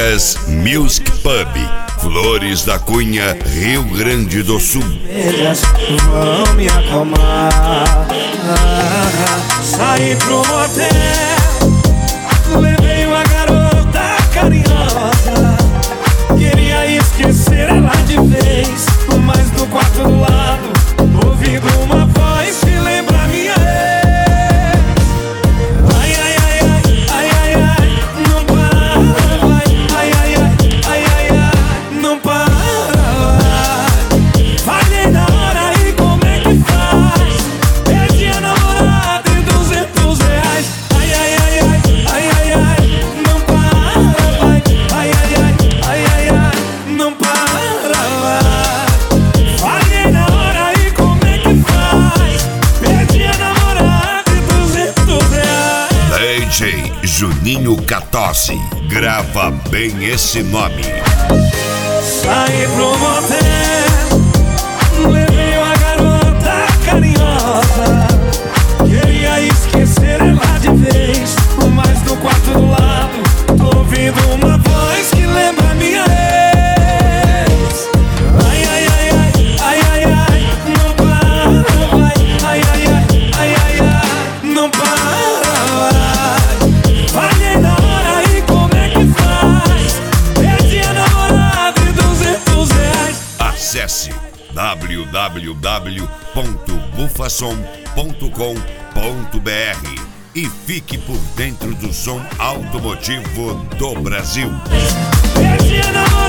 Jazz Music Pub, Flores da Cunha, Rio Grande do Sul. Vão me acalmar. Saí pro motel, levei uma garota carinhosa. Queria esquecer ela de vez, mas do quarto do lado, ouvindo uma voz que lembra minha ex. Ai, ai, ai, ai, ai, ai, ai, não para, vai. Ai, ai, ai, ai, ai, ai, não para, vai. Falhei na hora e como é que faz? Perdi a namorada e R$200. Ai, ai, ai, ai, ai, ai, ai, não para, vai. Ai, ai, ai, ai, ai, ai, não para, vai. Falhei na hora e como é que faz? Perdi a namorada e R$200. DJ Juninho Catossi, grava bem esse nome. Saí pro motel, levei uma garota carinhosa. Queria esquecer ela de vez, mas do quarto do lado, tô ouvindo uma voz que lembra minha ex. Ai, ai, ai, ai, ai, ai, ai, não para, vai. Ai, ai, ai, ai, ai, ai, não para, vai. Falhei na hora e como é que faz? Perdi a namorada e R$200. Acesse www.bufasom.com.br e fique por dentro do som automotivo do Brasil. Perdi a namorada.